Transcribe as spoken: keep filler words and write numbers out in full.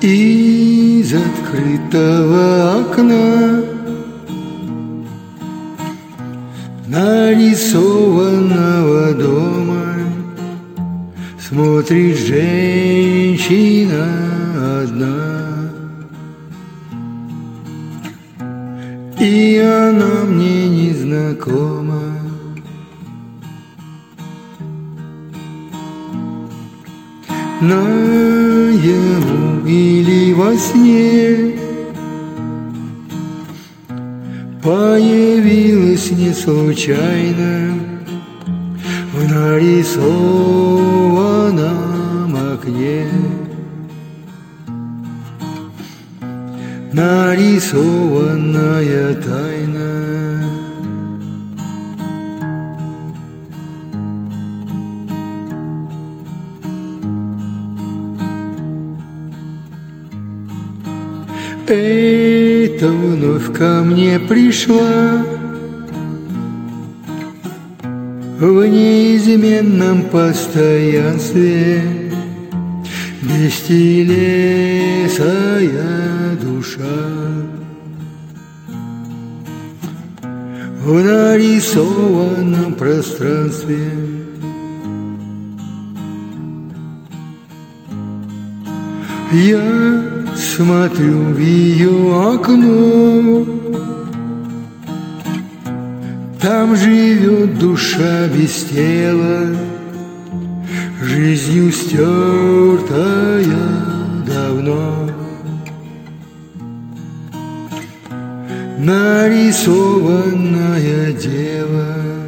Из открытого окна нарисованного дома смотрит женщина одна, и она мне незнакома. Наяву или во сне появилась не случайно в нарисованном окне. Нарисованная тайна. Это вновь ко мне пришла в неизменном постоянстве бестелесая душа в нарисованном пространстве. Я смотрю в ее окно, там живет душа без тела, жизнью стертая давно. Нарисованная дева.